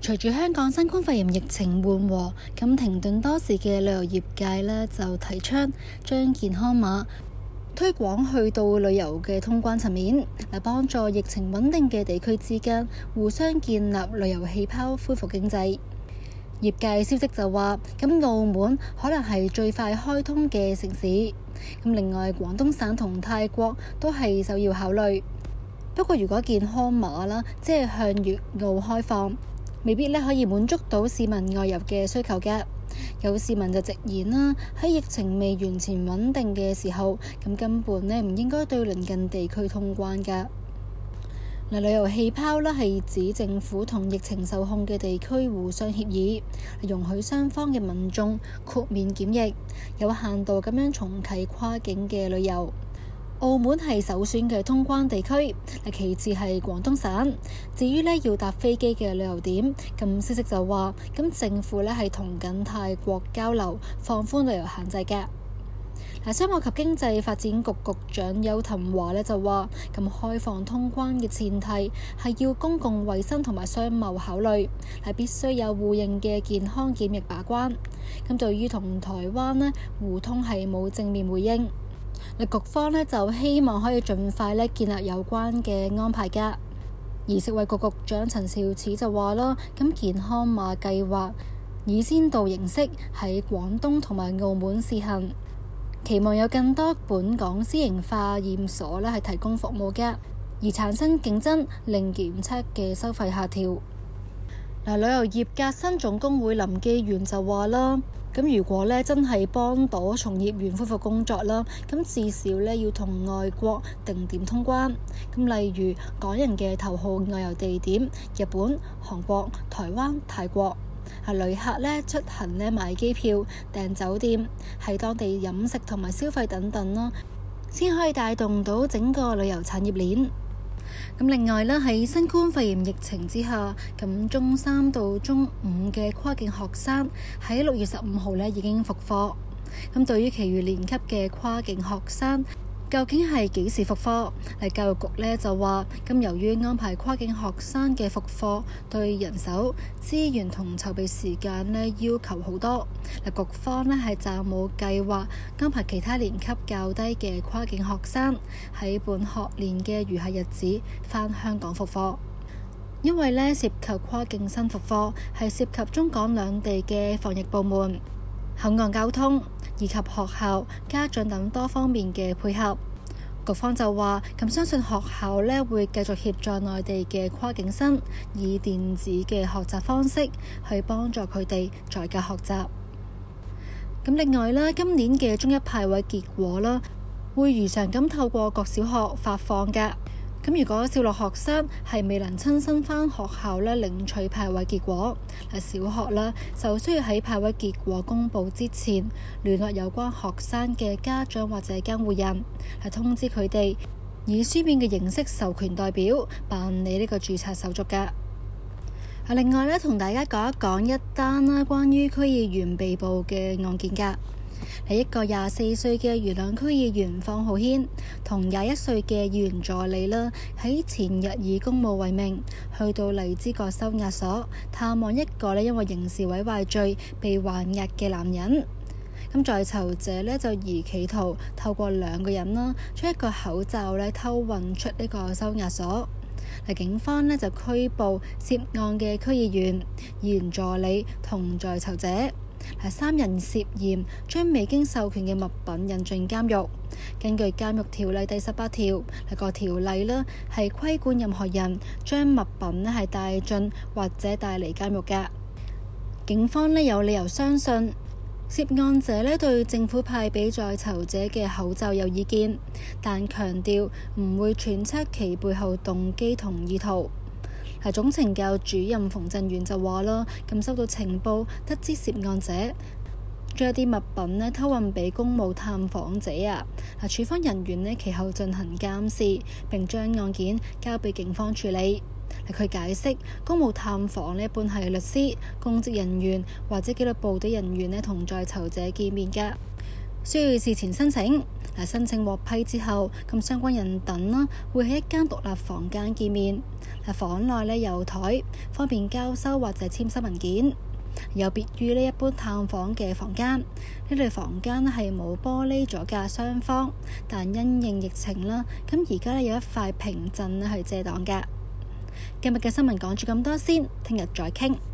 隨住香港新冠肺炎疫情緩和，咁停頓多時嘅旅遊業界呢，就提倡將健康碼推廣去到旅遊嘅通關層面，嚟幫助疫情穩定嘅地區之間互相建立旅遊氣泡，恢復經濟。業界消息就話，咁澳門可能係最快開通嘅城市，咁另外廣東省同泰國都係首要考慮。不過如果健康碼啦，即係向粵澳開放，未必可以滿足到市民外遊嘅需求嘅。有市民就直言啦，喺疫情未完全穩定嘅時候，咁根本唔應該對鄰近地區通關㗎。旅遊氣泡係指政府同疫情受控嘅地區互相協議，容許雙方嘅民眾豁免檢疫，有限度咁樣重啟跨境嘅旅遊。澳門係首選嘅通關地區，其次係廣東省。至於要搭飛機嘅旅遊點，咁消息就話，咁政府係同緊泰國交流，放寬旅遊限制嘅。商務及經濟發展局局長邱騰華就話，咁開放通關嘅前提係要公共衛生同埋商貿考慮，係必須有互認嘅健康檢疫把關。咁對於同台灣互通係冇正面回應。局方就希望可以盡快建立有關嘅安排㗎。而食衛局局長陳肇始就話啦，咁健康碼計劃以先導形式喺廣東同埋澳門試行，期望有更多本港私營化驗所係提供服務㗎，而產生競爭，令檢測嘅收費下調。旅遊業革新總工會林基元就話啦，咁如果真係幫到從業員恢復工作啦，咁至少要同外國定點通關。咁例如港人嘅頭號外遊地點日本、韓國、台灣、泰國，旅客出行買機票、訂酒店，喺當地飲食同埋消費等等啦，先可以帶動到整個旅遊產業鏈。咁另外喺新冠肺炎疫情之下，咁中三到中五嘅跨境學生喺6月15號已經復課。咁對於其餘年級嘅跨境學生，究竟係幾時復課？教育局就話，咁由於安排跨境學生嘅復課對人手、資源同籌備時間要求好多，局方係暫冇計劃安排其他年級較低嘅跨境學生喺本學年嘅餘下日子返香港復課，因為涉及跨境生復課係涉及中港兩地嘅防疫部門、口岸交通以及學校、家長等多方面嘅配合。局方就話，咁相信學校會繼續協助內地嘅跨境生，以電子嘅學習方式去幫助佢哋在家學習。咁另外今年嘅中一派位結果會如常咁透過各小學發放㗎。咁如果小六學生係未能親身返學校領取派位結果，小學就需要喺派位結果公佈之前聯絡有關學生嘅家長或者監護人，通知佢哋以書面嘅形式授權代表辦理呢個註冊手續㗎。另外同大家講一講一單關於區議員被捕嘅案件㗎。係一個24歲嘅元朗區議員方浩軒同21歲嘅議員助理喺前日以公務為名去到荔枝角收押所探望一個因為刑事毀壞罪被還押嘅男人。咁在囚者就疑企圖透過兩個人將一個口罩偷運出呢個收押所。警方就拘捕涉案嘅區議員、議員助理同在囚者。三人涉嫌將未經授權嘅物品引進監獄。根據監獄條例第18條，個條例係規管任何人將物品係帶進或者帶離監獄㗎。警方有理由相信涉案者對政府派俾在囚者嘅口罩有意見，但強調唔會揣測其背後動機同意圖。總懲教主任馮振元就話咁收到情報，得知涉案者將一啲物品偷運俾公務探訪者處方人員其後進行監視，並將案件交俾警方處理。佢解釋，公務探訪一般係律師、公職人員或者紀律部隊人員同在囚者見面㗎，需要事前申請。 申請獲批之後，咁相關人等啦會喺一間獨立房間見面。房內呢有台，方便交收或者簽收文件。有別於呢一般探訪嘅房間，呢類房間係冇玻璃阻隔雙方，但因應疫情啦，咁而家呢有一塊屏障去遮擋㗎。今日嘅新聞講住咁多先，聽日再傾。